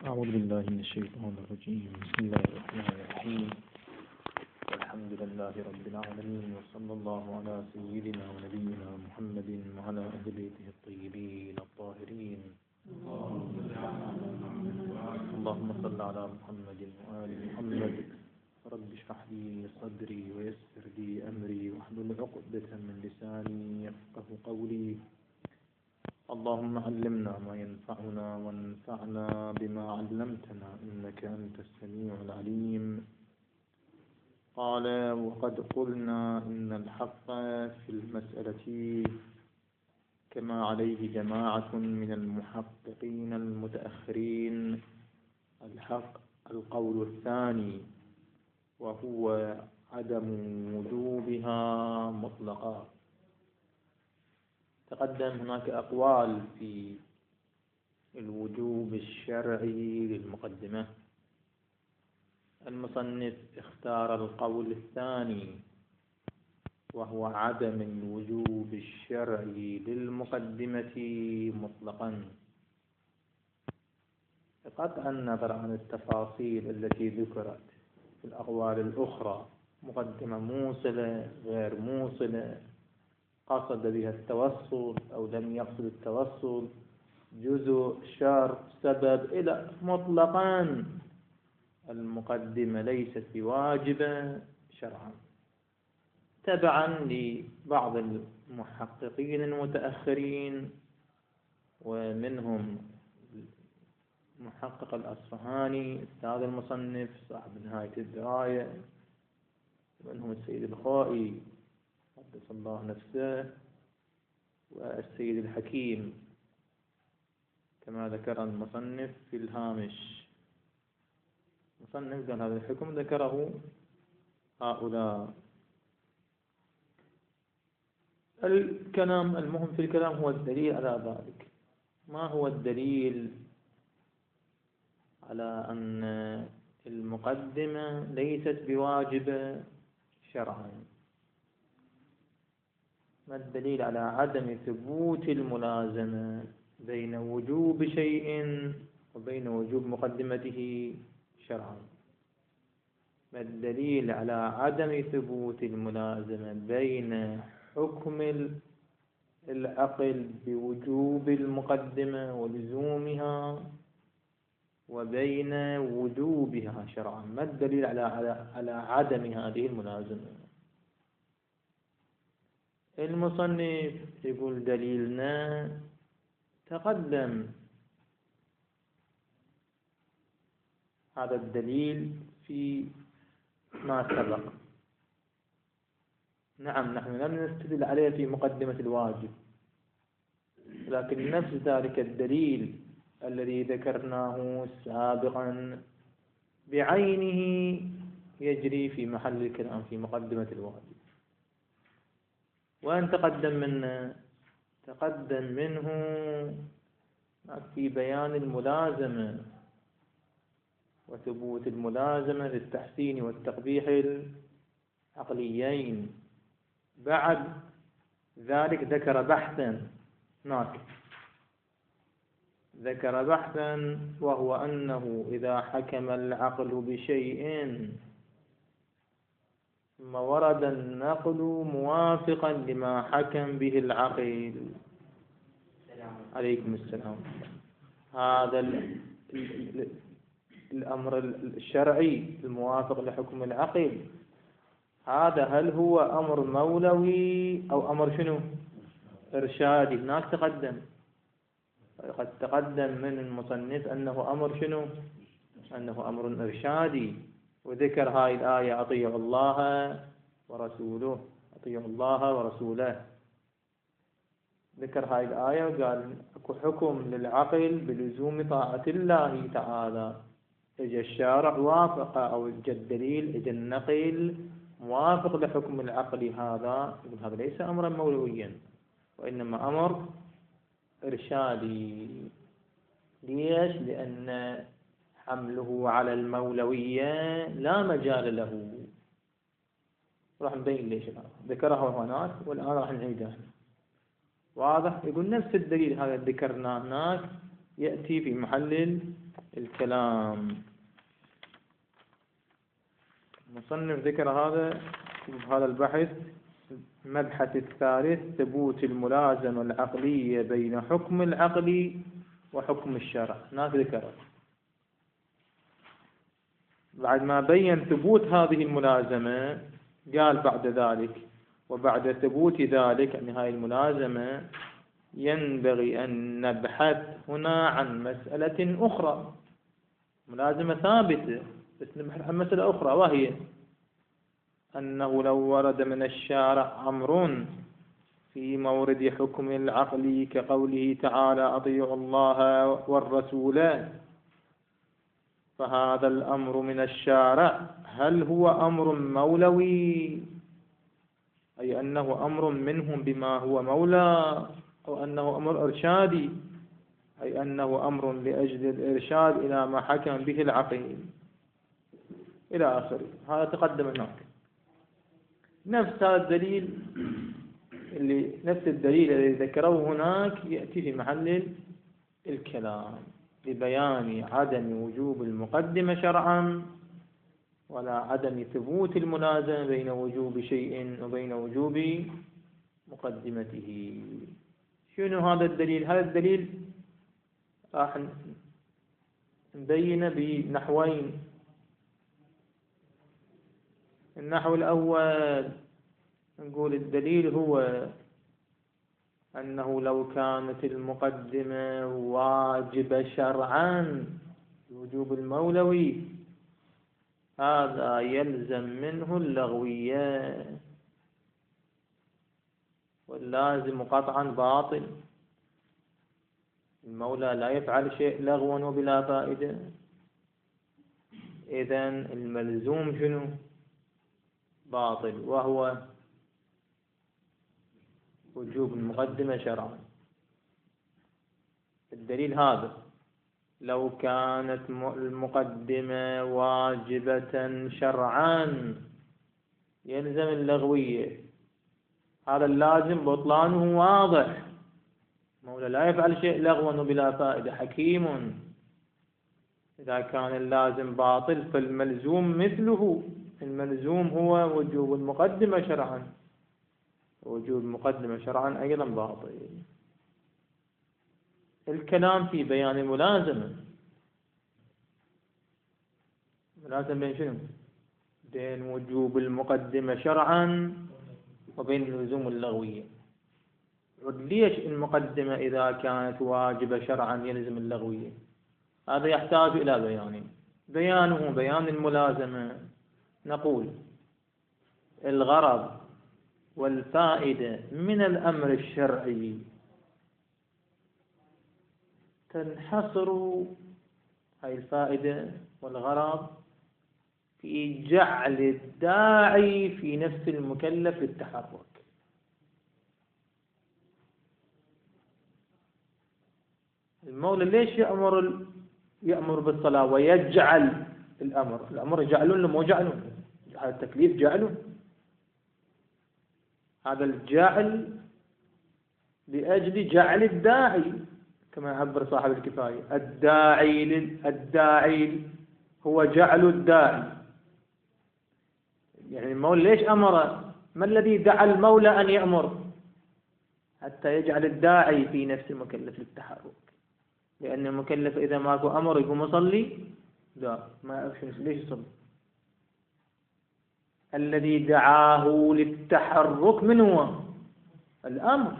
أعوذ بالله من الشيطان الرجيم. بسم الله الرحمن الرحيم. الحمد لله رب العالمين، وصلى الله على سيدنا ونبينا محمد وعلى أهل بيته الطيبين الطاهرين. اللهم صل على محمد وآل محمد. رب اشرح لي صدري ويسر لي أمري واحلل عقدة من لساني يفقه قولي. اللهم علمنا ما ينفعنا وانفعنا بما علمتنا إنك أنت السميع العليم. قال: وقد قلنا إن الحق في المسألة كما عليه جماعة من المحققين المتأخرين الحق القول الثاني، وهو عدم وجوبها مطلقا. تقدم هناك أقوال في الوجوب الشرعي للمقدمة. المصنف اختار القول الثاني، وهو عدم الوجوب الشرعي للمقدمة مطلقا، بقطع النظر عن التفاصيل التي ذكرت في الأقوال الأخرى، مقدمة موصلة غير موصلة، قصد بها التوصل أو لم يقصد التوصل، جزء شرط سبب إلى مطلقا. المقدمة ليست بواجبة شرعا، تبعا لبعض المحققين المتأخرين، ومنهم محقق الأصفهاني أستاذ المصنف صاحب نهاية الدراية، ومنهم السيد الخائي قدس الله نفسه، والسيد الحكيم كما ذكر المصنف في الهامش. المصنف قال هذا الحكم ذكره هؤلاء. الكلام المهم في الكلام هو الدليل على ذلك. ما هو الدليل على أن المقدمة ليست بواجبة شرعا؟ ما الدليل على عدم ثبوت الملازمة بين وجوب شيء وبين وجوب مقدمته شرعا؟ ما الدليل على عدم ثبوت الملازمة بين حكم العقل بوجوب المقدمة ولزومها وبين وجوبها شرعا؟ ما الدليل على عدم هذه الملازمة؟ المصنف يقول دليلنا تقدم هذا الدليل في ما سبق. نعم، نحن لم نستدل عليه في مقدمة الواجب، لكن نفس ذلك الدليل الذي ذكرناه سابقا بعينه يجري في محل الكلام في مقدمة الواجب. وأن تقدم منه في بيان الملازمة وثبوت الملازمة للتحسين والتقبيح العقليين. بعد ذلك ذكر بحثا وهو أنه إذا حكم العقل بشيء ثم ورد النقل موافقا لما حكم به العقل، عليكم السلام، هذا الأمر الشرعي الموافق لحكم العقل، هذا هل هو أمر مولوي أو أمر شنو؟ إرشادي. هناك قد تقدم من المصنف أنه أمر شنو؟ أنه أمر إرشادي، وذكر هاي الآية: أطيعوا الله ورسوله، أطيعوا الله ورسوله. ذكر هاي الآية وقال أكو حكم للعقل بلزوم طاعة الله تعالى. إجا الشارع وافق، أو إجا الدليل، إجا النقل موافق لحكم العقل، هذا ليس أمرا مولويا، وإنما أمر إرشادي. ليش؟ لأن حمله على المولوية لا مجال له. راح نبين ليش ذكره هناك، والآن راح نعيده. واضح؟ يقول نفس الدليل هذا ذكرناه هناك يأتي في محل الكلام. المصنف ذكر هذا البحث. المبحث الثالث ثبوت الملازمة العقلية بين حكم العقل وحكم الشرع. هناك ذكر بعد ما بين ثبوت هذه الملازمة قال بعد ذلك: وبعد ثبوت ذلك أن هذه الملازمة ينبغي أن نبحث هنا عن مسألة أخرى. ملازمة ثابتة، بس نبحث عن مسألة أخرى، وهي أنه لو ورد من الشارع أمر في مورد حكم العقل كقوله تعالى: أطيعوا الله والرسول، فهذا الأمر من الشارع هل هو أمر مولوي، أي أنه أمر منهم بما هو مولى، أو أنه أمر إرشادي، أي أنه أمر لأجل الإرشاد إلى ما حكم به العقل، إلى آخره. هذا تقدم هناك. نفس الدليل الذي ذكروه هناك يأتي في محل الكلام لبيان عدم وجوب المقدمة شرعا، ولا عدم ثبوت الملازمة بين وجوب شيء وبين وجوب مقدمته. شنو هذا الدليل؟ هذا الدليل راح نبين بنحوين. النحو الأول نقول الدليل هو أنه لو كانت المقدمة واجبة شرعا الوجوب المولوي، هذا يلزم منه اللغوية، واللازم قطعا باطل. المولى لا يفعل شيء لغوا وبلا فائدة، إذن الملزوم شنو؟ باطل، وهو وجوب المقدمة شرعا. الدليل هذا: لو كانت المقدمة واجبة شرعا يلزم اللغوية، هذا اللازم بطلانه واضح. المولى لا يفعل شيء لغوا وبلا فائدة، حكيم. إذا كان اللازم باطل فالملزوم مثله. الملزوم هو وجوب المقدمة شرعا، وجوب المقدمة شرعا أيضا باطل. الكلام في بيان الملازمة. ملازمة بين شنو؟ بين وجوب المقدمة شرعا وبين اللزوم اللغوية. ليش المقدمة إذا كانت واجبة شرعا يلزم اللغوية؟ هذا يحتاج إلى بيانه بيان الملازمة. نقول: الغرض والفائدة من الأمر الشرعي تنحصر، هاي الفائدة والغرض، في جعل الداعي في نفس المكلف للتحرك. المولى ليش يأمر بالصلاة ويجعل الأمر يجعلون له، مو يجعلون، هذا التكليف جعلون. هذا الجعل لأجل جعل الداعي، كما يعبر صاحب الكفاية: الداعي هو جعل الداعي. يعني المولى ليش أمر؟ ما الذي دعا المولى أن يأمر؟ حتى يجعل الداعي في نفس المكلف للتحرك. لأن المكلف إذا ماكو أمر يقوم يصلي؟ لا، ما يعرف ليش يصلي. الذي دعاه للتحرك من هو؟ الأمر.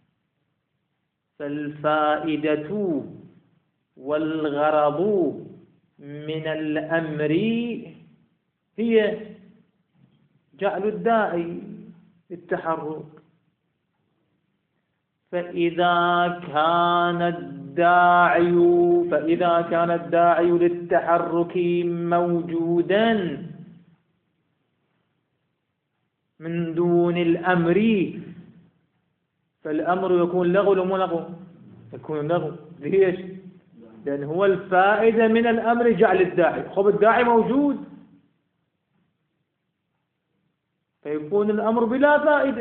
فالفائدة والغرض من الأمر هي جعل الداعي للتحرك. فإذا كان الداعي للتحرك موجودا من دون الأمر، فالأمر يكون لغو ولا مو لغو؟ يكون لغو. ليش؟ لأن هو الفائدة من الأمر جعل الداعي. خب الداعي موجود، فيكون الأمر بلا فائدة.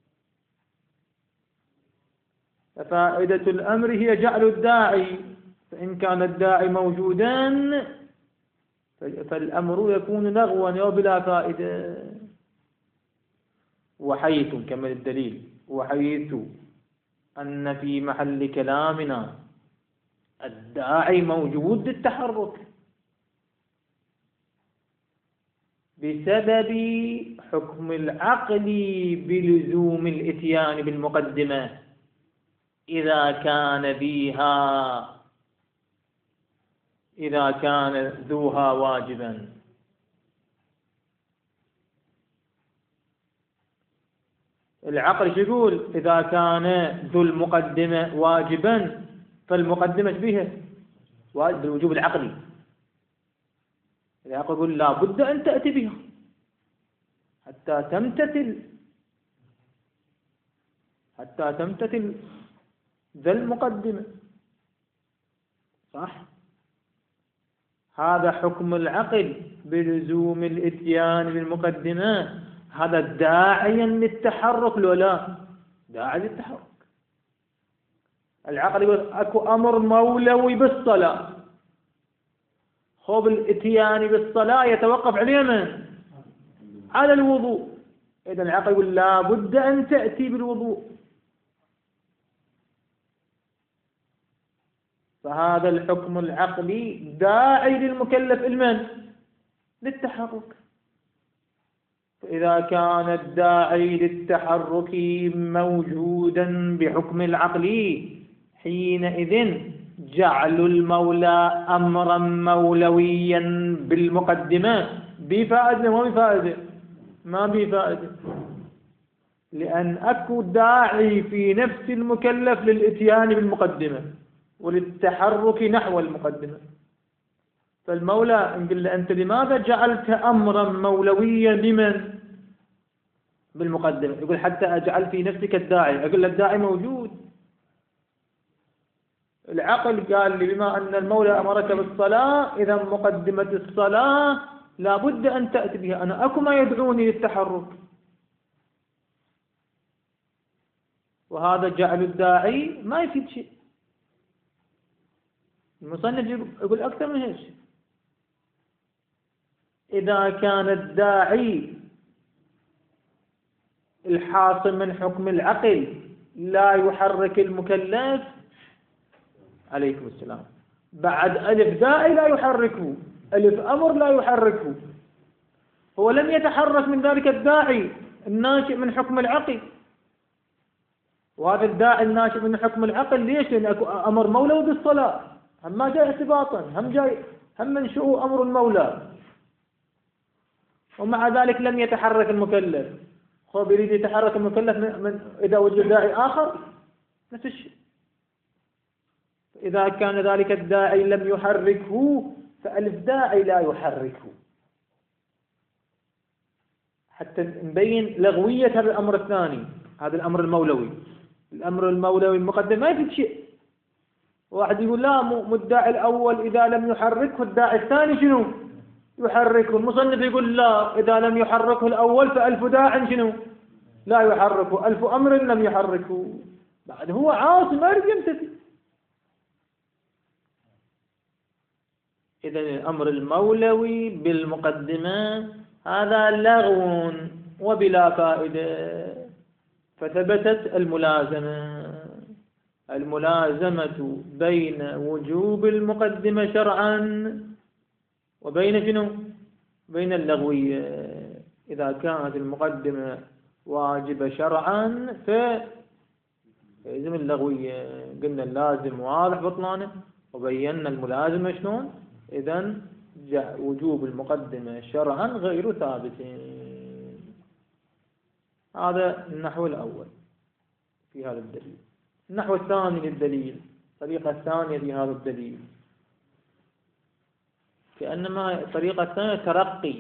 ففائدة الأمر هي جعل الداعي، فإن كان الداعي موجودا فالأمر يكون لغوا وبلا فائدة. وحيث كمل الدليل، وحيث أن في محل كلامنا الداعي موجود للتحرك بسبب حكم العقل بلزوم الإتيان بالمقدمة إذا كان ذوها واجبا. العقل يقول إذا كان ذو المقدمة واجبا فالمقدمة بها واجب بالوجوب العقلي. العقل يقول لا بد أن تأتي بها حتى تمتثل ذا المقدمة، صح؟ هذا حكم العقل بلزوم الإتيان بالمقدمة، هذا داعيا للتحرك لو لا داعي للتحرك. العقل يقول اكو امر مولوي بالصلاة، خب الاتيان بالصلاة يتوقف على من؟ على الوضوء. اذا العقل يقول لا بد ان تأتي بالوضوء. فهذا الحكم العقلي داعي للمكلف المن؟ للتحرك. فإذا كان الداعي للتحرك موجودا بحكم العقل حينئذ جعل المولى أمرا مولويا بالمقدمة بفائدة وبفائدة؟ ما بفائدة، لأن أكو داعي في نفس المكلف للإتيان بالمقدمة وللتحرك نحو المقدمة. فالمولى نقول له أنت لماذا جعلت أمرا مولويا لمن؟ بالمقدمة. يقول حتى أجعل في نفسك الداعي. أقول له الداعي موجود. العقل قال لي بما أن المولى أمرك بالصلاة إذا مقدمة الصلاة لا بد أن تأتي بها. أنا أكو ما يدعوني للتحرك. وهذا جعل الداعي ما يفيد شيء. المصنف يقول أكثر من هيك. إذا كان الداعي الحاصل من حكم العقل لا يحرك المكلف، عليكم السلام، بعد ألف داعي لا يحركه، ألف أمر لا يحركه، هو لم يتحرك من ذلك الداعي الناشئ من حكم العقل. وهذا الداعي الناشئ من حكم العقل ليش؟ لأن أمر مولوي بالصلاة، هم ما جاي اعتباطا، هم من شؤون أمر المولى، ومع ذلك لم يتحرك المكلف. هو يريد يتحرك المكلف إذا وجد داعي آخر نفس الشيء. إذا كان ذلك الداعي لم يحركه فألف داعي لا يحركه، حتى نبين لغوية هذا الأمر الثاني، هذا الأمر المولوي. الأمر المولوي المقدم ما يفيد شيء. واحد يقول لا مو الداعي الأول إذا لم يحركه الداعي الثاني شنو؟ يحركه. المصنف يقول لا، إذا لم يحركه الأول فألف داع شنو؟ لا يحركه، ألف أمر لم يحركه. بعد هو عاصي ما يريد يمتثل. إذن الأمر المولوي بالمقدمة هذا لغو وبلا فائدة. فثبتت الملازمة بين وجوب المقدمة شرعا وبين شنو؟ بين اللغوية. إذا كانت المقدمة واجبة شرعا فيلزم اللغوية. قلنا اللازم واضح بطلانه وبينا الملازمة شلون. إذن وجوب المقدمة شرعا غير ثابت. هذا النحو الأول في هذا الدليل. النحو الثاني للدليل، الطريقة الثانية لهذا الدليل، كأنما الطريقة الثانية ترقي.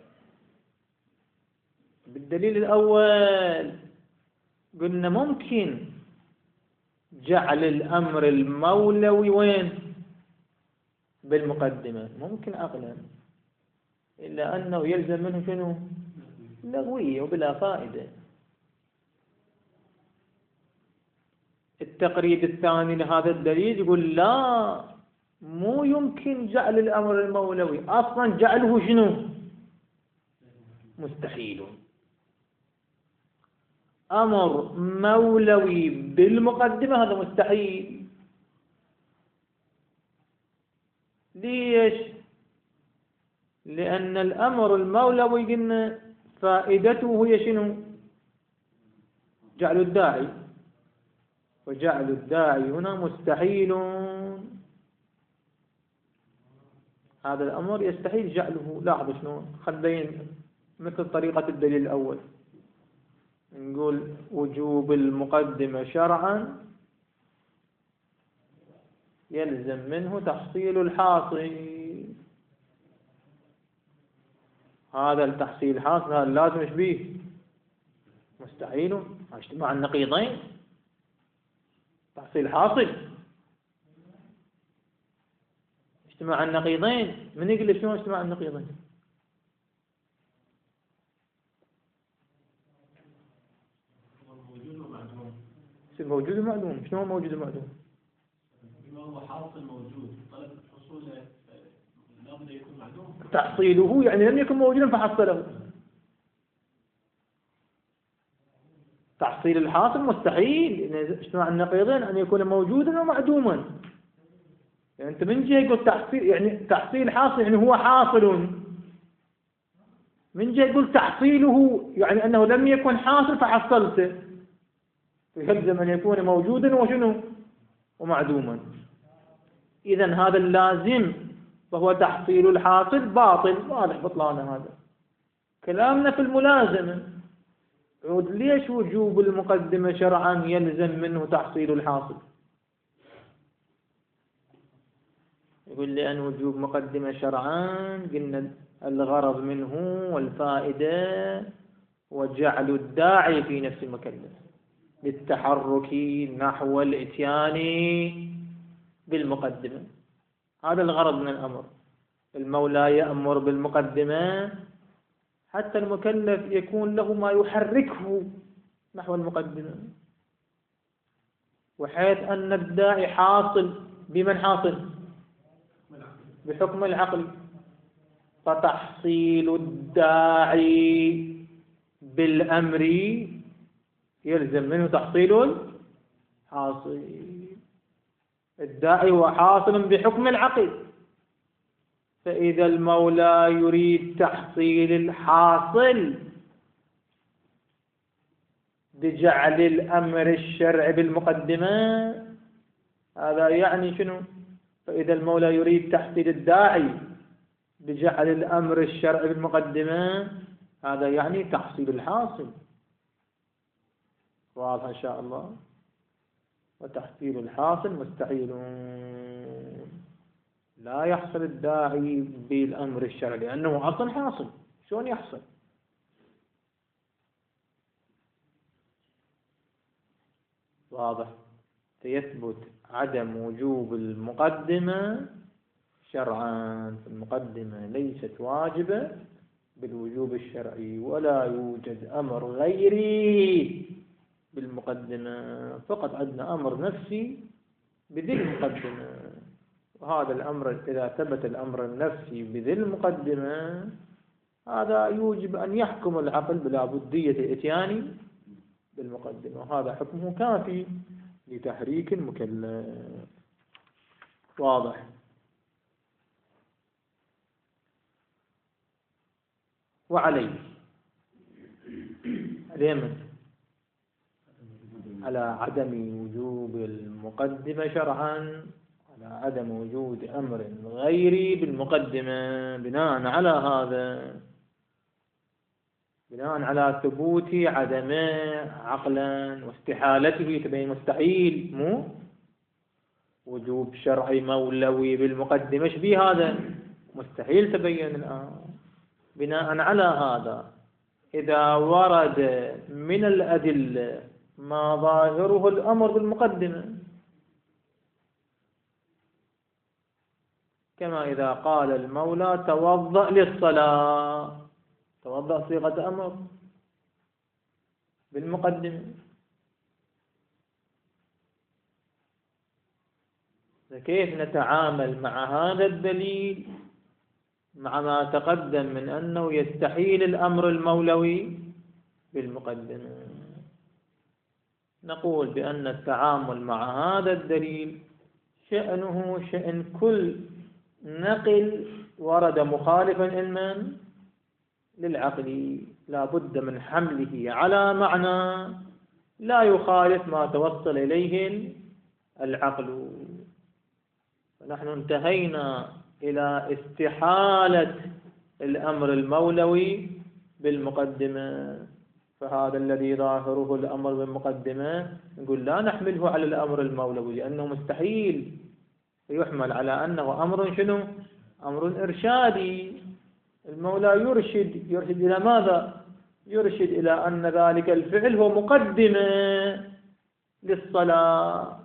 بالدليل الأول قلنا ممكن جعل الأمر المولوي وين؟ بالمقدمة، ممكن عقلا، إلا أنه يلزم منه شنو؟ لغوية وبلا فائدة. التقريب الثاني لهذا الدليل يقول لا، مو يمكن جعل الأمر المولوي، أصلا جعله شنو؟ مستحيل. أمر مولوي بالمقدمة هذا مستحيل. ليش؟ لأن الأمر المولوي قلنا فائدته هي شنو؟ جعل الداعي، وجعل الداعي هنا مستحيل. هذا الأمر يستحيل جعله. لاحظ شنو، خلينا مثل طريقة الدليل الأول، نقول وجوب المقدمة شرعا يلزم منه تحصيل الحاصل. هذا التحصيل الحاصل هذا لازم ايش بيه؟ مستحيل. اجتماع النقيضين تحصيل حاصل. اجتماع النقيضين، من يقول شنو اجتماع النقيضين؟ موجود ومعدوم. شنو موجود ومعدوم؟ هو حاصل موجود، طلب حصوله لابد يكون معدوم. تحصيله يعني لم يكن موجودا فحصله. تحصيل الحاصل مستحيل. يعني اجتماع النقيضين أن يكون موجودا ومعدوما. يعني أنت من جهة يقول تحصيل، يعني تحصيل حاصل يعني هو حاصل. من جهة يقول تحصيله يعني أنه لم يكن حاصل فحصلته، يلزم أن يكون موجودا وشنو؟ ومعدوما. إذا هذا اللازم وهو تحصيل الحاصل باطل، واضح بطلان هذا. كلامنا في الملازمة، عود ليش وجوب المقدمة شرعا يلزم منه تحصيل الحاصل؟ يقول لي أن وجوب مقدمة شرعا قلنا الغرض منه والفائدة وجعل الداعي في نفس المكلف للتحرك نحو الإتيان بالمقدمة. هذا الغرض من الأمر. المولى يأمر بالمقدمة حتى المكلف يكون له ما يحركه نحو المقدمة، وحيث أن الداعي حاصل بمن حاصل؟ بحكم العقل. فتحصيل الداعي بالأمر يلزم منه تحصيل الحاصل. الداعي هو حاصل بحكم العقل، فإذا المولى يريد تحصيل الحاصل بجعل الأمر الشرعي بالمقدمة هذا يعني شنو؟ فإذا المولى يريد تحصيل الداعي بجعل الأمر الشرعي بالمقدمة هذا يعني تحصيل الحاصل. واضح إن شاء الله. وتحصيل الحاصل مستحيل. لا يحصل الداعي بالأمر الشرعي لأنه أصلا حاصل. شلون يحصل؟ واضح. فيثبت عدم وجوب المقدمة شرعا. المقدمة ليست واجبة بالوجوب الشرعي، ولا يوجد أمر غيري بالمقدمة، فقط عندنا أمر نفسي بذي المقدمة. وهذا الأمر إذا ثبت الأمر النفسي بذي المقدمة هذا يوجب أن يحكم العقل بلا بدية الإتيان بالمقدمة، وهذا حكمه كافي لتحريك المكلف. واضح. وعليه اليمن على عدم وجوب المقدمة شرعا، على عدم وجود أمر غيري بالمقدمة. بناء على هذا، بناء على ثبوت عدمه عقلا واستحالته تبين مستحيل، مو وجوب شرعي مولوي بالمقدمة. ايش بيه هذا؟ مستحيل تبين الآن. بناء على هذا إذا ورد من الأدلة ما ظاهره الأمر بالمقدمة، كما إذا قال المولى توضأ للصلاة، توضأ صيغة أمر بالمقدمة. فكيف نتعامل مع هذا الدليل مع ما تقدم من أنه يستحيل الأمر المولوي بالمقدمة؟ نقول بأن التعامل مع هذا الدليل شأنه شأن كل نقل ورد مخالفا علما للعقل، لا بد من حمله على معنى لا يخالف ما توصل إليه العقل. فنحن انتهينا إلى استحالة الأمر المولوي بالمقدمة، فهذا الذي ظاهره الأمر بالمقدمة نقول لا نحمله على الأمر المولوي لأنه مستحيل، يحمل على أنه أمر شنو؟ أمر إرشادي. المولى يرشد إلى ماذا؟ يرشد إلى أن ذلك الفعل هو مقدمة للصلاة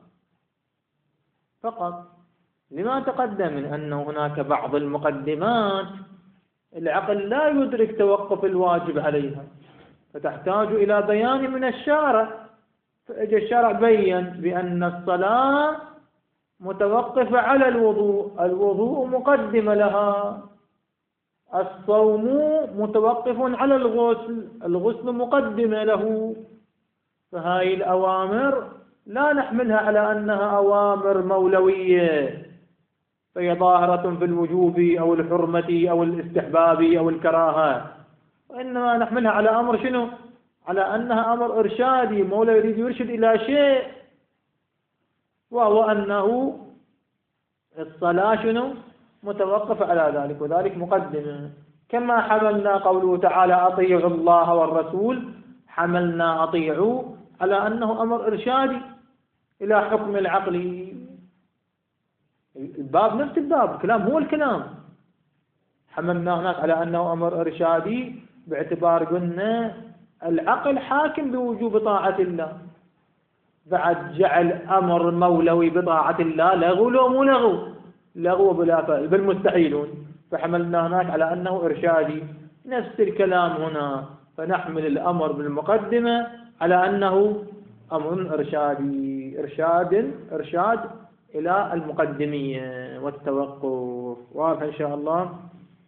فقط. لما تقدم من أن هناك بعض المقدمات العقل لا يدرك توقف الواجب عليها، فتحتاج إلى بيان من الشارع، فإجا الشارع بيّن بأن الصلاة متوقفة على الوضوء، الوضوء مقدمة لها، الصوم متوقف على الغسل، الغسل مقدمة له. فهاي الأوامر لا نحملها على أنها أوامر مولوية فهي ظاهرة في الوجوب أو الحرمة أو الاستحباب أو الكراهة، وإنما نحملها على أمر شنو؟ على أنها أمر إرشادي، مولى يريد يرشد إلى شيء، وهو أنه الصلاة شنو؟ متوقف على ذلك، وذلك مقدمة. كما حملنا قوله تعالى أطيعوا الله والرسول، حملنا أطيعوا على أنه أمر إرشادي إلى حكم العقل. الباب نفس الباب، الكلام هو الكلام، حملنا هناك على أنه أمر إرشادي باعتبار قلنا العقل حاكم بوجوب طاعة الله، بعد جعل أمر مولوي بطاعة الله لغو لو مو لغو؟ لغو بلا فائدة بل مستحيلون، فحملنا هناك على أنه إرشادي. نفس الكلام هنا، فنحمل الأمر بالمقدمة على أنه أمر إرشادي، إرشاد إلى المقدمية والتوقف. واضح إن شاء الله؟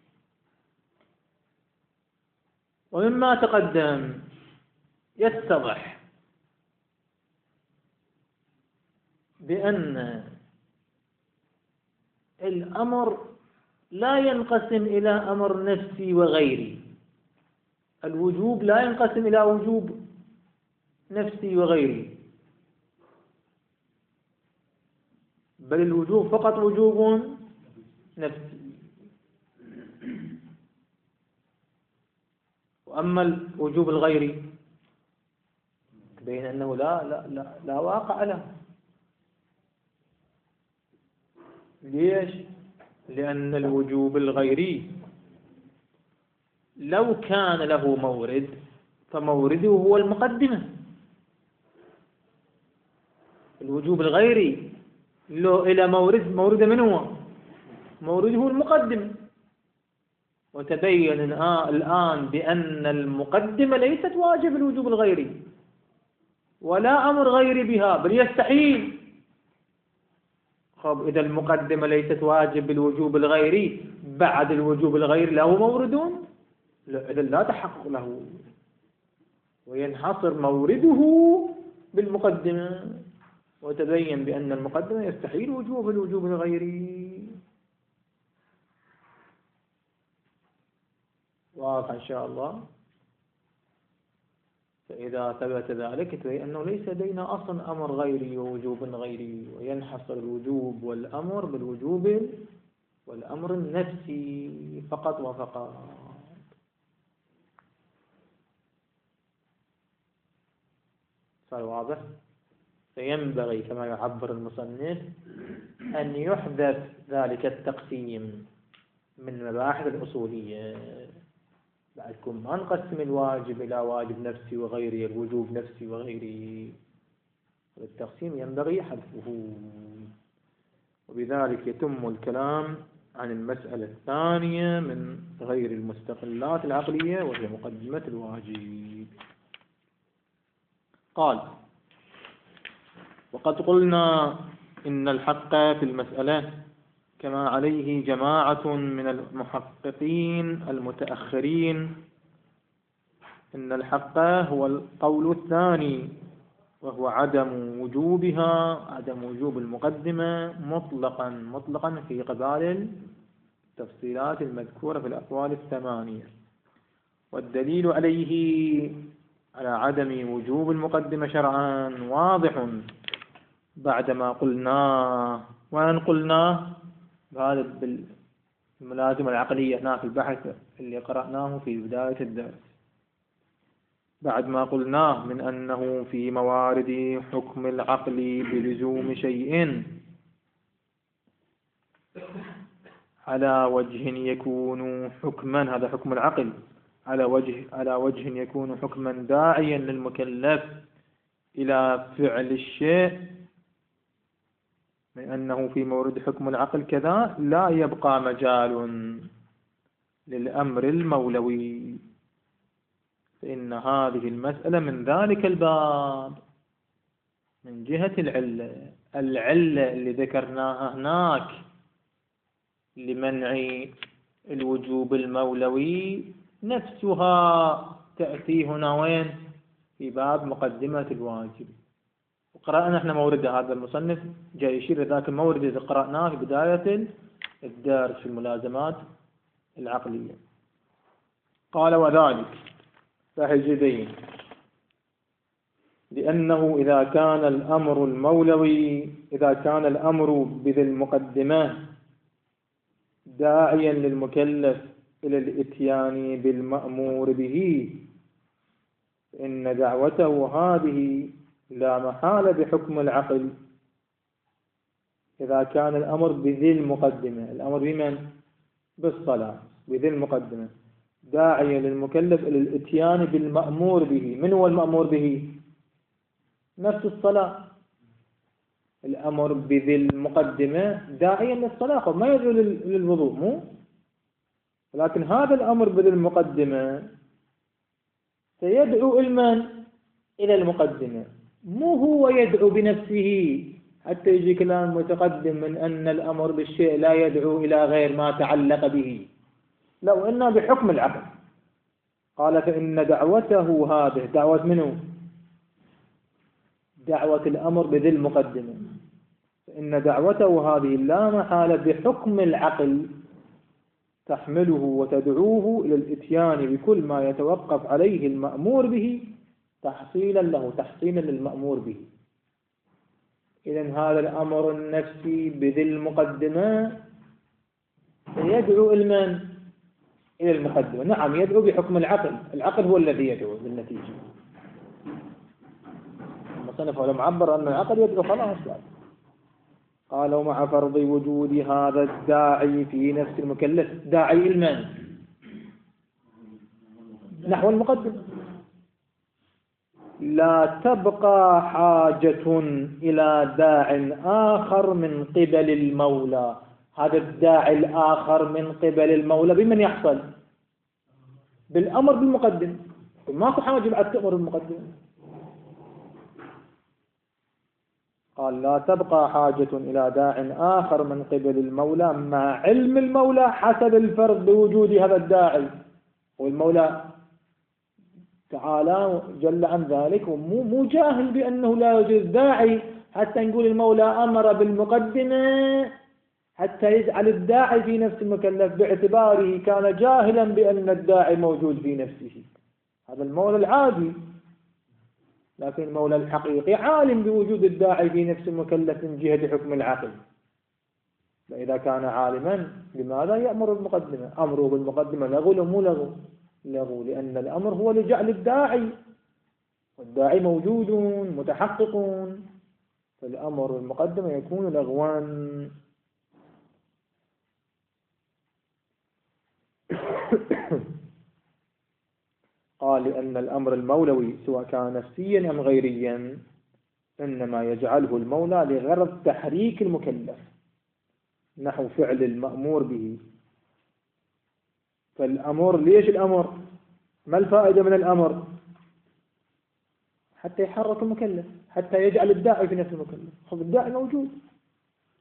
ومما تقدم يتضح بأن الأمر لا ينقسم إلى أمر نفسي وغيري، الوجوب لا ينقسم إلى وجوب نفسي وغيري، بل الوجوب فقط وجوب نفسي. وأما الوجوب الغيري بين أنه لا واقع له. ليش؟ لأن الوجوب الغيري لو كان له مورد فمورده هو المقدمة. الوجوب الغيري له إلى مورد من هو؟ مورده المقدمة. وتبين الآن بأن المقدمة ليست واجب الوجوب الغيري ولا أمر غيري بها، بل يستحيل. طب إذا المقدمة ليست واجب بالوجوب الغيري، بعد الوجوب الغيري له مورد؟ إذا لا تحقق له، وينحصر مورده بالمقدمة. وتبين بأن المقدمة يستحيل وجوب الوجوب الغيري. واضح إن شاء الله؟ فإذا ثبت ذلك تبين أنه ليس لدينا أصلا أمر غيري ووجوب غيري، وينحصر الوجوب والأمر بالوجوب والأمر النفسي فقط وفقط. صار واضح؟ فينبغي كما يعبر المصنف أن يحدث ذلك التقسيم من مباحث الأصولية. بعدكم ما نقسم الواجب إلى واجب نفسي وغيري، الوجوب نفسي وغيري، التقسيم ينبغي حذفه. وبذلك يتم الكلام عن المسألة الثانية من غير المستقلات العقلية، وهي مقدمة الواجب. قال: وقد قلنا إن الحق في المسألة كما عليه جماعة من المحققين المتأخرين، إن الحق هو القول الثاني، وهو عدم وجوبها، عدم وجوب المقدمة مطلقا في قبال التفصيلات المذكورة في الأقوال الثمانية. والدليل عليه على عدم وجوب المقدمة شرعا واضح بعدما قلناه، وأن قلناه هذا بالملازمة العقلية هنا في البحث اللي قرأناه في بداية الدرس، بعد ما قلناه من أنه في موارد حكم العقل بلزوم شيء على وجه يكون حكما، هذا حكم العقل، على وجه يكون حكما داعيا للمكلف إلى فعل الشيء، من أنه في مورد حكم العقل كذا لا يبقى مجال للأمر المولوي، فإن هذه المسألة من ذلك الباب من جهة العلة اللي ذكرناها هناك لمنع الوجوب المولوي نفسها تأتي هنا وين؟ في باب مقدمة الواجب. وقرأنا احنا مورد هذا المصنف جاي يشير ذاك المورد اللي قرأناه في بداية الدرس في الملازمات العقلية. قال وذلك فهجدين، لأنه إذا كان الأمر المولوي، إذا كان الأمر بذي المقدمة داعيا للمكلف إلى الإتيان بالمأمور به، إن دعوته هذه لا محالة بحكم العقل. إذا كان الأمر بذي المقدمة، الأمر بمن؟ بالصلاة، بذي المقدمة داعيا للمكلف إلى الإتيان بالمأمور به. من هو المأمور به؟ نفس الصلاة. الأمر بذي المقدمة داعيا للصلاة، ما يدعو للوضوء مو، لكن هذا الأمر بذي المقدمة سيدعو إلى المقدمة، مو هو يدعو بنفسه حتى يجي كلام متقدم من أن الأمر بالشيء لا يدعو إلى غير ما تعلق به، لو إنه بحكم العقل. قال فإن دعوته هذه دعوة منه؟ دعوة الأمر بذي المقدمة، فإن دعوته هذه لا محالة بحكم العقل تحمله وتدعوه إلى الإتيان بكل ما يتوقف عليه المأمور به تحصيلا له، تحصيلا للمأمور به. إذن هذا الأمر النفسي بذي المقدمة يدعو إلى المقدمة. نعم يدعو بحكم العقل، العقل هو الذي يدعو بالنتيجة. المصنف لما عبر أن العقل يدعو خلاص. قالوا مع فرض وجود هذا الداعي في نفس المكلف، داعي المن نحو المقدمة، لا تبقى حاجة إلى داع آخر من قبل المولى. هذا الداعي الآخر من قبل المولى بمن يحصل؟ بالأمر بالمقدم، ماكو حاجة بعد تأمر بالمقدم. قال لا تبقى حاجة إلى داع آخر من قبل المولى مع علم المولى حسب الفرض بوجود هذا الداعي، والمولى تعالى جل عن ذلك ومو جاهل بأنه لا يوجد داعي حتى نقول المولى أمر بالمقدمة حتى يجعل الداعي في نفس المكلف باعتباره كان جاهلا بأن الداعي موجود في نفسه. هذا المولى العادي، لكن المولى الحقيقي عالم بوجود الداعي في نفس المكلف من جهة حكم العقل. فإذا كان عالما لماذا يأمر بالمقدمة؟ أمره بالمقدمة لغو مو لغو؟ لغو، لأن الأمر هو لجعل الداعي، والداعي موجود متحقق، فالأمر بالمقدمة يكون لغوا. قال لأن الأمر المولوي سواء كان نفسيا أم غيريا إنما يجعله المولى لغرض تحريك المكلف نحو فعل المأمور به. فالأمر ليش الأمر؟ ما الفائدة من الأمر؟ حتى يحرك المكلف، حتى يجعل الداعي في نفس المكلف. خذ الداعي موجود،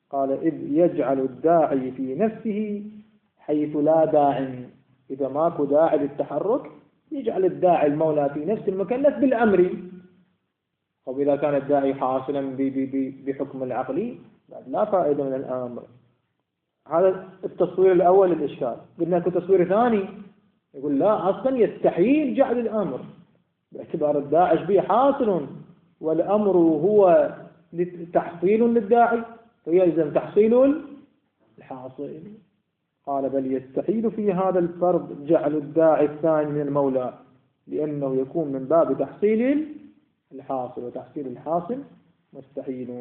قال إذ يجعل الداعي في نفسه حيث لا داع، إذا ماكو داعي للتحرك يجعل الداعي المولى في نفس المكلف بالأمر. وإذا كان الداعي حاصلا بحكم العقلي لا فائدة من الأمر. هذا التصوير الأول للإشكال. قلنا لكم تصوير ثاني يقول لا، أصلا يستحيل جعل الأمر باعتبار الداعي به حاصل والأمر هو تحصيل للداعي، فيلزم تحصيل الحاصل. قال بل يستحيل في هذا الفرض جعل الداعي الثاني من المولى، لأنه يكون من باب تحصيل الحاصل، وتحصيل الحاصل مستحيل.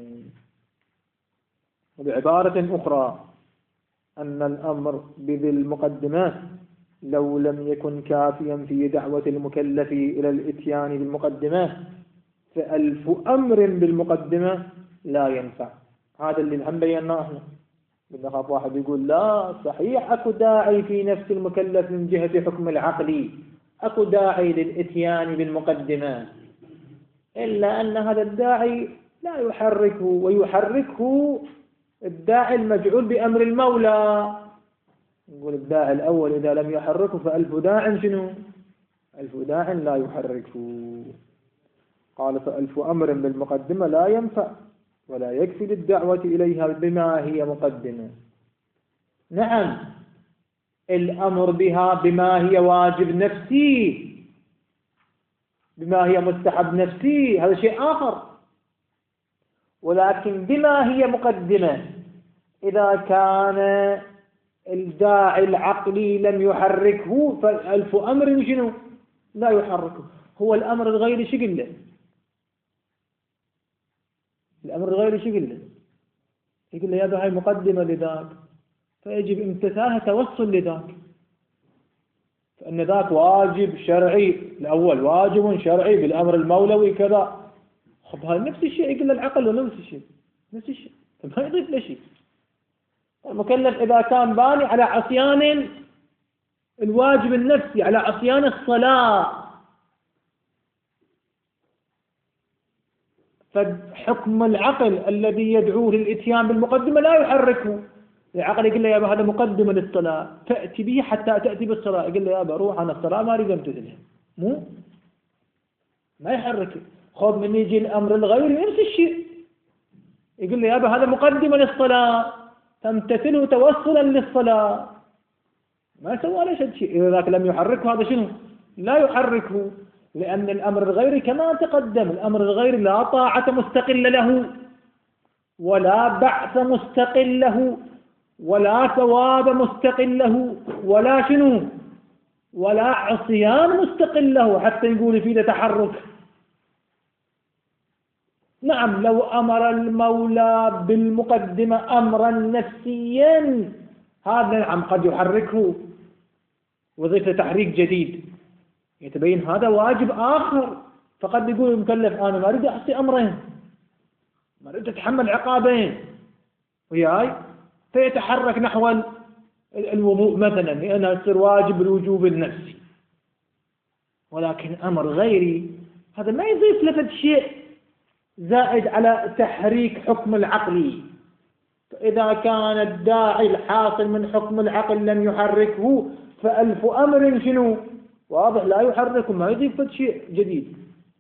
وبعبارة أخرى أن الأمر بذي المقدمات لو لم يكن كافيا في دعوة المكلف إلى الإتيان بالمقدمة فألف أمر بالمقدمة لا ينفع. هذا اللي هم بيناه احنا. بنخاف واحد يقول لا صحيح أكو داعي في نفس المكلف من جهة حكم العقلي، أكو داعي للإتيان بالمقدمة، إلا أن هذا الداعي لا يحركه، ويحركه الداعي المجعول بأمر المولى. نقول الداعي الأول إذا لم يحركه فألف داع شنو؟ ألف داع لا يحركه. قال فألف أمر بالمقدمة لا ينفع ولا يكفي للدعوة إليها بما هي مقدمة. نعم الأمر بها بما هي واجب نفسي، بما هي مستحب نفسي، هذا شيء آخر. ولكن بما هي مقدمة إذا كان الداعي العقلي لم يحركه فألف أمر شنو؟ لا يحركه. هو الأمر الغير شكله، الأمر الغير شكله يقول له يا هاي مقدمة لذاك، فيجب امتثالها توصل لذاك، فإن ذاك واجب شرعي، الأول واجب شرعي بالأمر المولوي كذا. خب هذا نفس الشيء يقول له العقل ونفس الشيء نفس الشيء، ما يضيف له شيء. المكلف إذا كان باني على عصيان الواجب النفسي، على عصيان الصلاة، فحكم العقل الذي يدعوه للإتيان بالمقدمة لا يحركه. العقل يقول له يا أبا هذا مقدمة للصلاة تأتي به حتى تأتي بالصلاة، يقول له يا أبا روح عن الصلاة ما أريد أمتثلها، ما يحركه. خذ من يجي الأمر الغير نفس الشيء، يقول له يا أبا هذا مقدمة للصلاة تمتثله توصلا للصلاة، ما سوى له شيء. إذا ذاك لم يحركه هذا شنو؟ لا يحركه، لأن الأمر الغير كما تقدم الأمر الغير لا طاعة مستقلة له، ولا بعث مستقل له، ولا ثواب مستقل له، ولا شنو؟ ولا عصيان مستقل له حتى يقول فيه تحرك. نعم لو أمر المولى بالمقدمة أمرا نفسيا هذا نعم قد يحركه وظيفة تحريك جديد، يتبين هذا واجب آخر. فقد يقول المكلف أنا ما أريد أعصي أمرين، ما أريد أتحمل عقابين وياي، فيتحرك نحو الوضوء مثلا لأنه يصير واجب الوجوب النفسي. ولكن أمر غيري هذا ما يضيف لفت شيء زائد على تحريك حكم العقلي. فإذا كان الداعي الحاصل من حكم العقل لم يحركه فألف أمر شنو؟ واضح لا يحركه، ما يضيف شيء جديد.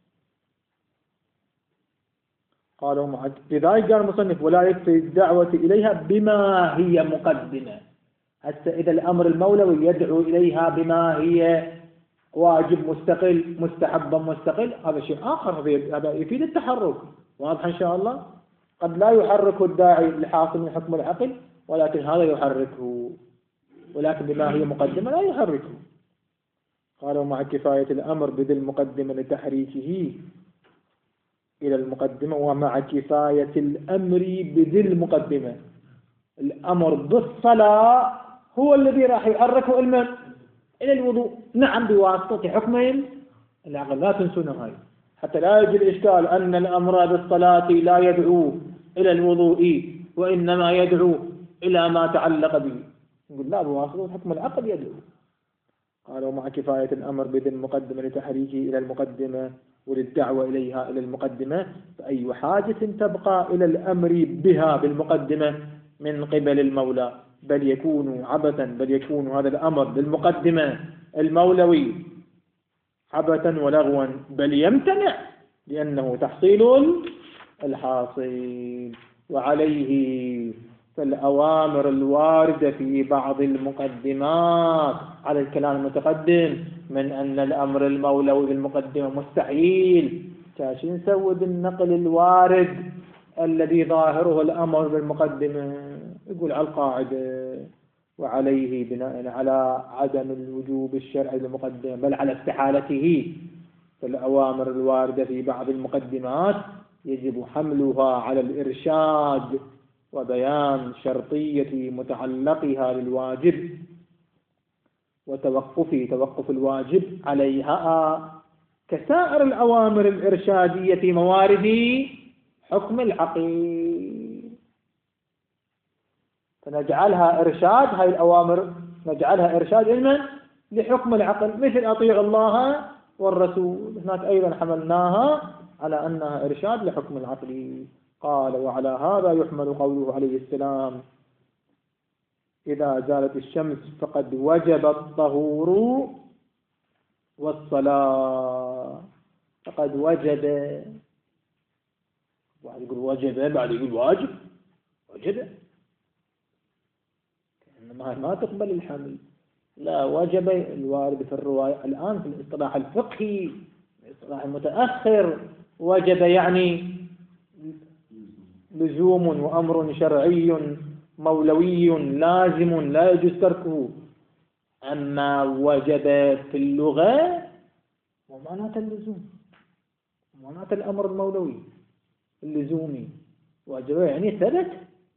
قالوا معد لذلك قال المصنف ولا يكفي الدعوة إليها بما هي مقدمة. حتى إذا الأمر المولوي يدعو إليها بما هي واجب مستقل مستحب مستقل هذا شيء آخر، هذا يفيد التحرك. واضح إن شاء الله. قد لا يحرك الداعي الحاصل من حكم العقل ولكن هذا يحركه، ولكن بما هي مقدمة لا يحركه. قالوا مع كفاية الأمر بذي المقدمة لتحريكه إلى المقدمة، ومع كفاية الأمر بذي المقدمة. الأمر بالصلاة هو الذي راح يحركه إلى الوضوء، نعم بواسطة حكمين العقل، لا تنسون هاي حتى لا يجي الإشكال أن الأمر بالصلاة لا يدعو إلى الوضوء وإنما يدعو إلى ما تعلق به. نقول لا، بواسطة حكم العقل يدعو. قالوا مع كفاية الأمر بذي المقدمة لتحريكه إلى المقدمة، وللدعوة إليها إلى المقدمة، فأي حاجة تبقى إلى الأمر بها بالمقدمة من قبل المولى، بل يكون عبثا، بل يكون هذا الأمر بالمقدمة المولوي عبثا ولغوا، بل يمتنع لأنه تحصيل الحاصل. وعليه فالأوامر الواردة في بعض المقدمات على الكلام المتقدم من أن الأمر المولوي بالمقدمة مستحيل، كاش نسوي بالنقل الوارد الذي ظاهره الأمر بالمقدمة، يقول على القاعدة وعليه بناء على عدم الوجوب الشرعي للمقدمة بل على استحالته، فالأوامر الواردة في بعض المقدمات يجب حملها على الإرشاد وبيان شرطية متعلقها بالواجب توقف الواجب عليها كسائر الأوامر الإرشادية في موارد حكم العقل، فنجعلها إرشاد، هاي الأوامر نجعلها إرشاد علما لحكم العقل، مثل أطيع الله والرسول، هناك أيضا حملناها على أنها إرشاد لحكم العقل. قال وعلى هذا يحمل قوله عليه السلام إذا زالت الشمس فقد وجب الطهور والصلاة، فقد وجب، واحد يقول وجب بعد يقول واجب، وجب ما تقبل الحمل، لا، وجب الوارد في الرواية الآن في الاصطلاح الفقهي الاصطلاح المتأخر، وجب يعني لزوم وأمر شرعي مولوي لازم لا يجوز تركه. أما وجب في اللغة ومعناته اللزوم، ومعناته الأمر المولوي اللزومي، وجب يعني ثبت،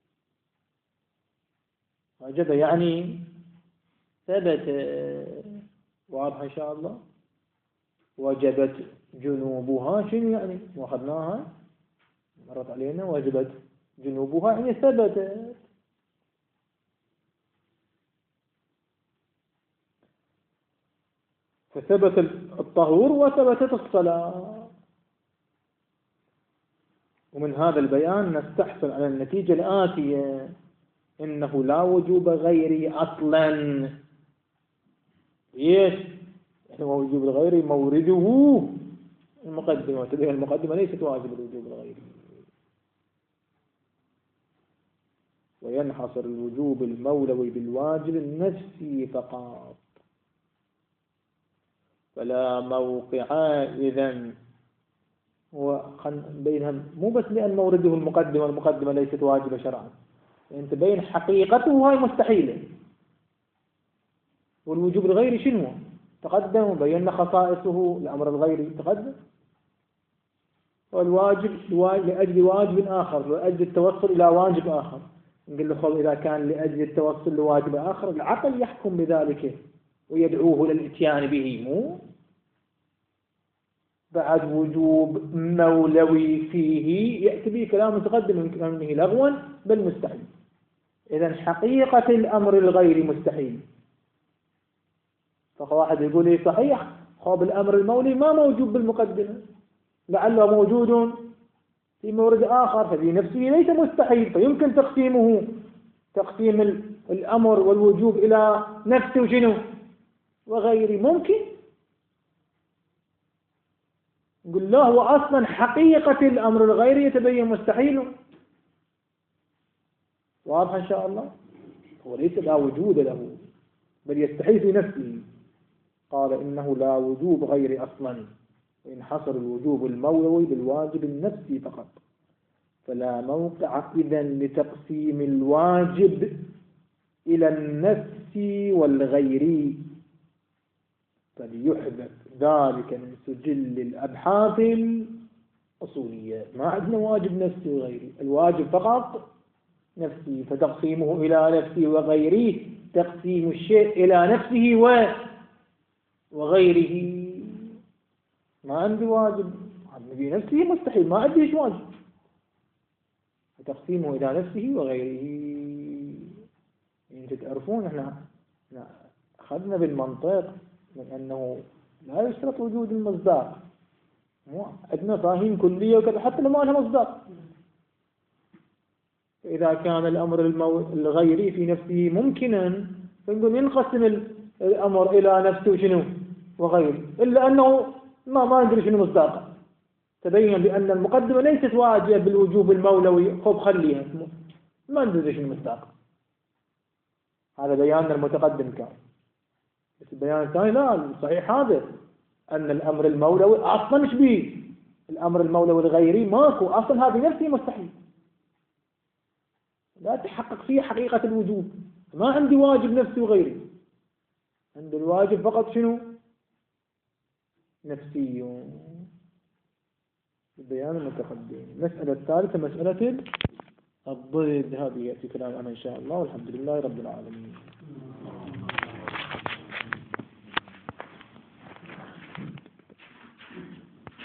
وجب يعني ثبت، واضح إن شاء الله. وجبت جنوبها شنو يعني؟ واخذناها مرت علينا، وجبت جنوبها يعني ثبتت. فثبت الطهور وثبتت الصلاة. ومن هذا البيان نستحصل على النتيجة الآتية: إنه لا وجوب غيري أصلا. ليش؟ يعني وجوب الغيري مورده المقدمة، وتبين المقدمة ليست واجب الوجوب الغيري، وينحصر الوجوب المولوي بالواجب النفسي فقط، فلا موقع إذن بينهم، مو بس لأن مورده المقدمة والمقدمة ليست واجبة شرعا، يعني تبين حقيقته هاي مستحيلة. والوجوب الغيري شنو؟ تقدم وبينا خصائصه، الأمر الغيري تقدم، والواجب لأجل واجب آخر، لأجل التوصل إلى واجب آخر، نقول له إذا كان لأجل التوصل لواجب آخر العقل يحكم بذلك ويدعوه للإتيان به، مو بعد وجوب مولوي فيه يأتي به كلام متقدم من كلامه لغوا بل مستحيل. إذن حقيقة الأمر الغيري مستحيل. فواحد يقول لي صحيح خاب الأمر المولي ما موجود بالمقدمة، لعله موجود في مورد آخر، ففي نفسه ليس مستحيل، فيمكن تقسيم الأمر والوجوب إلى نفسه وشنو وغيري، ممكن. نقول له هو أصلا حقيقة الأمر الغيري يتبين مستحيل، واضح إن شاء الله. هو ليس لا وجود له بل يستحيل في نفسه. قال إنه لا وجوب غير أصلا، وينحصر الوجوب المولوي بالواجب النفسي فقط، فلا موقع إذن لتقسيم الواجب إلى النفس والغير، فليحذف ذلك من سجل الأبحاث الأصولية. ما عندنا واجب نفسي وغيري، الواجب فقط نفسي، فتقسيمه إلى نفسي وغيره تقسيم الشيء إلى نفسه وغيره. ما عندي واجب، عندي نفسه مستحيل، ما عندي واجب، فتقسيمه إلى نفسه وغيره. انتم تعرفون احنا أخذنا بالمنطق من أنه لا يشترط وجود المصداق، عندنا مفاهيم كلية وكذا حتى لو ما لها مصدر. إذا كان الأمر الغيري في نفسه ممكنا فنقول ينقسم الأمر إلى نفسه وشنو وغيره، إلا أنه ما ندري شنو مصداقه. تبين بأن المقدمة ليست واجبة بالوجوب المولوي، خليها ما ندري شنو مصداقه. هذا بيان المتقدم كان. بس البيان الثاني لا، الصحيح هذا أن الأمر المولوي أصلا مش بيه، الأمر المولوي الغيري ماكو أصلا، هذه نفسه مستحيل، لا تحقق فيه حقيقة الوجوب. ما عندي واجب نفسي وغيري، عندي الواجب فقط شنو نفسي. البيان المتقدم. المسألة الثالثة مسألة الضد، هذه يأتي كلام عنها إن شاء الله، والحمد لله رب العالمين.